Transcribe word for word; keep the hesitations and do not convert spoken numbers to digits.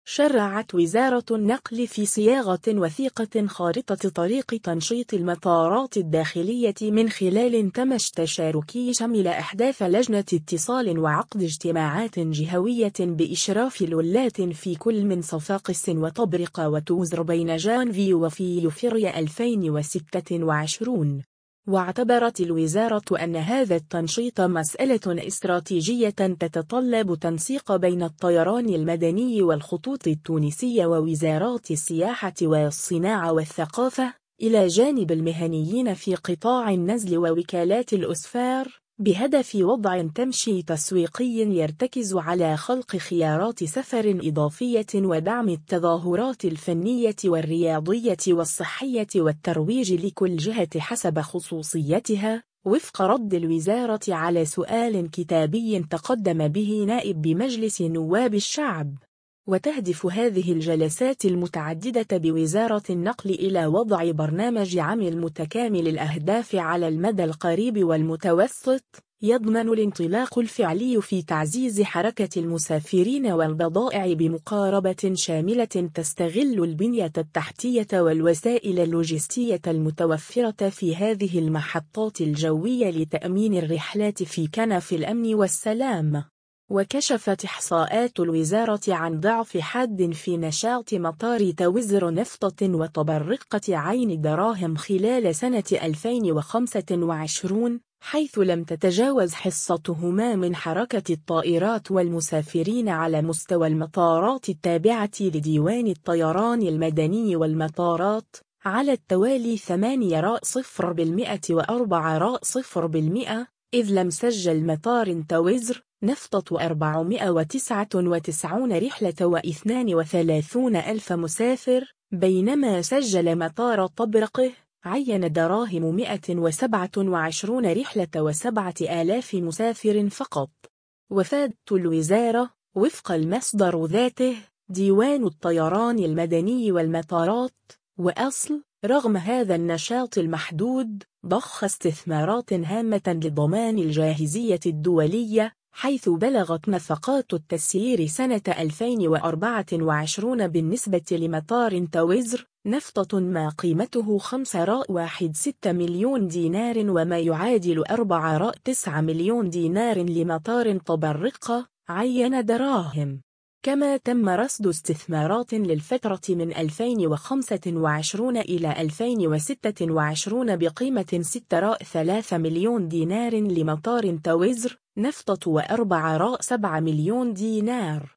شرعت وزارة النقل في صياغة وثيقة خارطة طريق تنشيط المطارات الداخلية من خلال تم التشاركي شمل إحداث لجنة اتصال وعقد اجتماعات جهوية بإشراف الولاة في كل من صفاقس وطبرق وتوزر بين جانفي وفي يفري ألفين وستة وعشرين. واعتبرت الوزارة أن هذا التنشيط مسألة استراتيجية تتطلب تنسيق بين الطيران المدني والخطوط التونسية ووزارات السياحة والصناعة والثقافة، إلى جانب المهنيين في قطاع النزل ووكالات الأسفار، بهدف وضع تمشي تسويقي يرتكز على خلق خيارات سفر إضافية ودعم التظاهرات الفنية والرياضية والصحية والترويج لكل جهة حسب خصوصيتها، وفق رد الوزارة على سؤال كتابي تقدم به نائب بمجلس نواب الشعب. وتهدف هذه الجلسات المتعددة بوزارة النقل إلى وضع برنامج عمل متكامل الأهداف على المدى القريب والمتوسط، يضمن الانطلاق الفعلي في تعزيز حركة المسافرين والبضائع بمقاربة شاملة تستغل البنية التحتية والوسائل اللوجستية المتوفرة في هذه المحطات الجوية لتأمين الرحلات في كنف الأمن والسلام. وكشفت إحصاءات الوزارة عن ضعف حاد في نشاط مطار توزر نفطة وطبرقة عين دراهم خلال سنة ألفين وخمسة وعشرين، حيث لم تتجاوز حصتهما من حركة الطائرات والمسافرين على مستوى المطارات التابعة لديوان الطيران المدني والمطارات على التوالي ثمانية صفر بالمئة وأربعة صفر بالمئة، إذ لم سجل مطار توزر نفطة أربعمائة وتسعة وتسعين رحلة واثنين وثلاثين ألف مسافر، بينما سجل مطار طبرقه عين دراهم مئة وسبعة وعشرين رحلة وسبعة آلاف مسافر فقط. وفادت الوزارة وفق المصدر ذاته ديوان الطيران المدني والمطارات وأصل رغم هذا النشاط المحدود ضخ استثمارات هامة لضمان الجاهزية الدولية، حيث بلغت نفقات التسيير سنة ألفين وأربعة وعشرين بالنسبة لمطار توزر نفطة ما قيمته خمسة فاصلة ستة مليون دينار وما يعادل أربعة فاصلة تسعة مليون دينار لمطار طبرقة عين دراهم. كما تم رصد استثمارات للفترة من ألفين وخمسة وعشرين إلى ألفين وستة وعشرين بقيمة ستة فاصلة ثلاثة مليون دينار لمطار توزر نفطة وأربعة فاصلة سبعة مليون دينار.